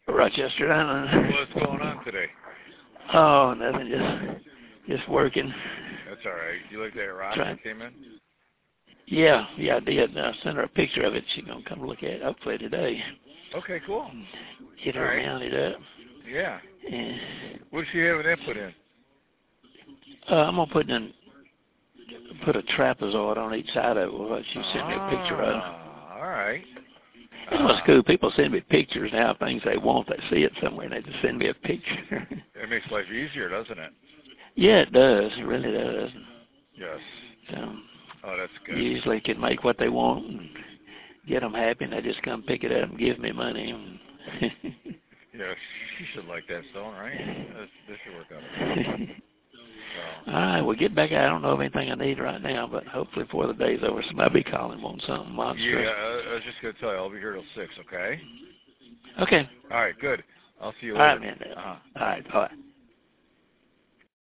Rochester Island. What's going on today? Oh, nothing. Just working. That's all right. You like that rock that came in? Yeah, I did. I sent her a picture of it. She's gonna come look at it hopefully today. Okay, cool. Get her mounted up. Yeah. And What's she having that put in? I'm gonna put a trapezoid on each side of it. What she sent me a picture of. All right. That's what's cool. People send me pictures now of things they want. They see it somewhere and they just send me a picture. It makes life easier, doesn't it? Yeah, it does. It really does. Yes. So, oh, that's good. Usually can make what they want and get them happy, and they just come pick it up and give me money. Yeah, she should like that stone, right? This should work out. All right, well, get back. I don't know of anything I need right now, but hopefully before the day's over, somebody will be calling on something monstrous. Yeah, I was just going to tell you, I'll be here till 6, okay? Okay. All right, good. I'll see you later. later. All right, man. All right, bye.